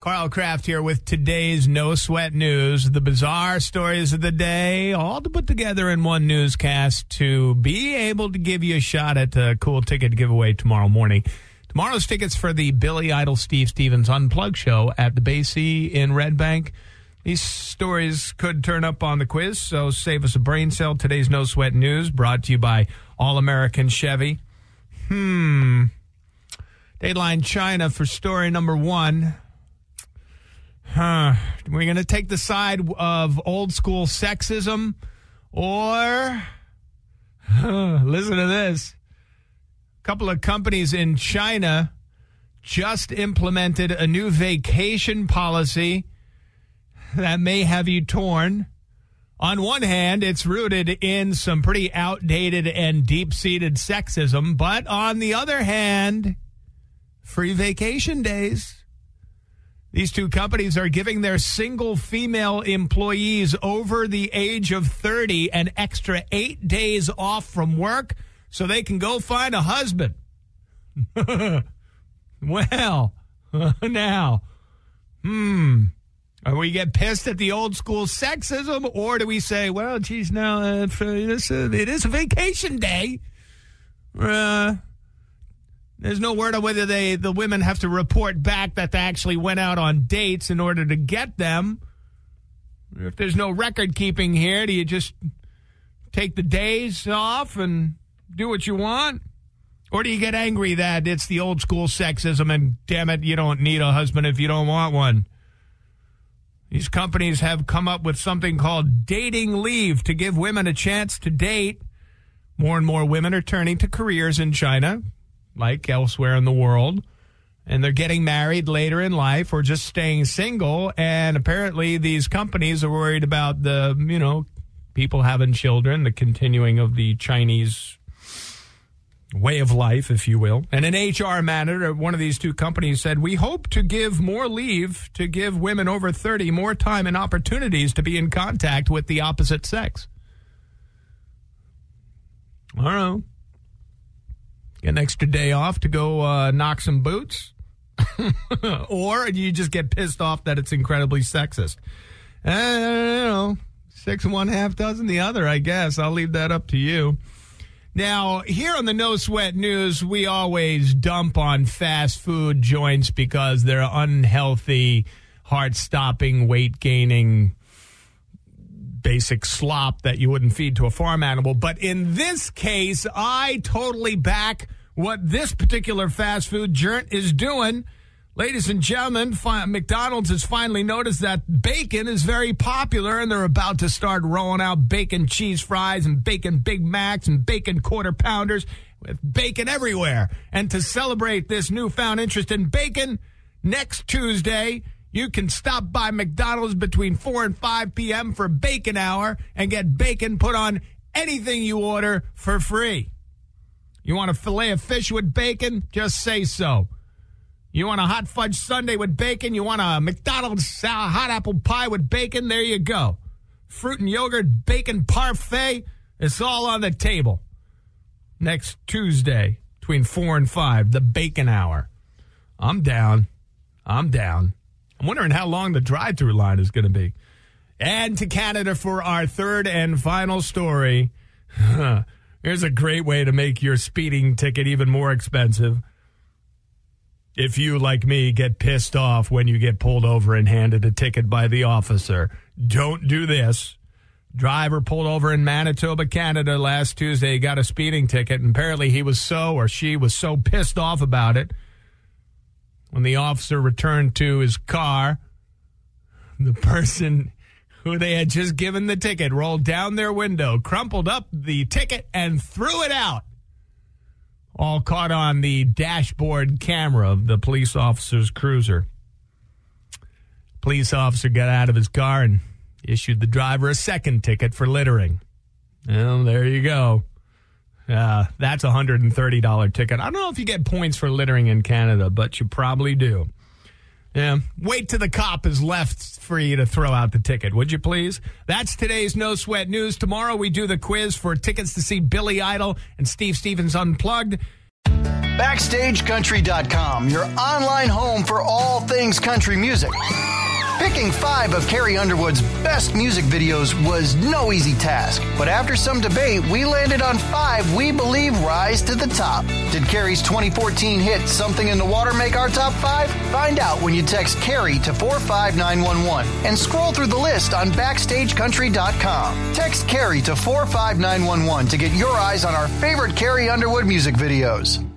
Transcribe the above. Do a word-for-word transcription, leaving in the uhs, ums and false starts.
Carl Kraft here with today's No Sweat News, the bizarre stories of the day, all to put together in one newscast to be able to give you a shot at a cool ticket giveaway tomorrow morning. Tomorrow's tickets for the Billy Idol Steve Stevens Unplugged show at the Bay C in Red Bank. These stories could turn up on the quiz, so save us a brain cell. Today's No Sweat News brought to you by All-American Chevy. Hmm. Dateline China for story number one. Huh. We're going to take the side of old school sexism or, huh, listen to this. A couple of companies in China just implemented a new vacation policy that may have you torn. On one hand, it's rooted in some pretty outdated and deep-seated sexism, but on the other hand, free vacation days. These two companies are giving their single female employees over the age of thirty an extra eight days off from work so they can go find a husband. Well, now, hmm, are we get pissed at the old school sexism, or do we say, well, geez, now uh, this, uh, it is a vacation day. Uh There's no word on whether they the women have to report back that they actually went out on dates in order to get them. If there's no record keeping here, do you just take the days off and do what you want? Or do you get angry that it's the old school sexism and, damn it, you don't need a husband if you don't want one? These companies have come up with something called dating leave to give women a chance to date. More and more women are turning to careers in China, like elsewhere in the world, and they're getting married later in life or just staying single, and apparently these companies are worried about the, you know, people having children, the continuing of the Chinese way of life, if you will. And an H R manager at one of these two companies said, we hope to give more leave to give women over thirty more time and opportunities to be in contact with the opposite sex. I don't know. Get an extra day off to go uh, knock some boots? Or you just get pissed off that it's incredibly sexist? Uh, you know, six and one, half dozen the other, I guess. I'll leave that up to you. Now, here on the No Sweat News, we always dump on fast food joints because they're unhealthy, heart-stopping, weight-gaining, basic slop that you wouldn't feed to a farm animal. But in this case, I totally back what this particular fast food joint is doing. Ladies and gentlemen, fi- McDonald's has finally noticed that bacon is very popular, and they're about to start rolling out bacon cheese fries and bacon Big Macs and bacon quarter pounders with bacon everywhere. And to celebrate this newfound interest in bacon, next Tuesday, you can stop by McDonald's between four and five p.m. for bacon hour and get bacon put on anything you order for free. You want a filet of fish with bacon? Just say so. You want a hot fudge sundae with bacon? You want a McDonald's hot apple pie with bacon? There you go. Fruit and yogurt bacon parfait. It's all on the table. Next Tuesday between four and five, the bacon hour. I'm down. I'm down. I'm wondering how long the drive-thru line is going to be. And to Canada for our third and final story. Here's a great way to make your speeding ticket even more expensive. If you, like me, get pissed off when you get pulled over and handed a ticket by the officer, don't do this. Driver pulled over in Manitoba, Canada last Tuesday, got a speeding ticket, and apparently he was so, or she was so pissed off about it. When the officer returned to his car, the person who they had just given the ticket rolled down their window, crumpled up the ticket, and threw it out. All caught on the dashboard camera of the police officer's cruiser. Police officer got out of his car and issued the driver a second ticket for littering. Well, there you go. Uh, that's a one hundred thirty dollars ticket. I don't know if you get points for littering in Canada, but you probably do. Yeah, wait till the cop is left for you to throw out the ticket, would you please? That's today's No Sweat News. Tomorrow we do the quiz for tickets to see Billy Idol and Steve Stevens Unplugged. Backstage Country dot com, your online home for all things country music. Picking five of Carrie Underwood's best music videos was no easy task, but after some debate, we landed on five we believe rise to the top. Did Carrie's twenty fourteen hit Something in the Water make our top five? Find out when you text Carrie to four five nine one one and scroll through the list on Backstage Country dot com. Text Carrie to four five nine one one to get your eyes on our favorite Carrie Underwood music videos.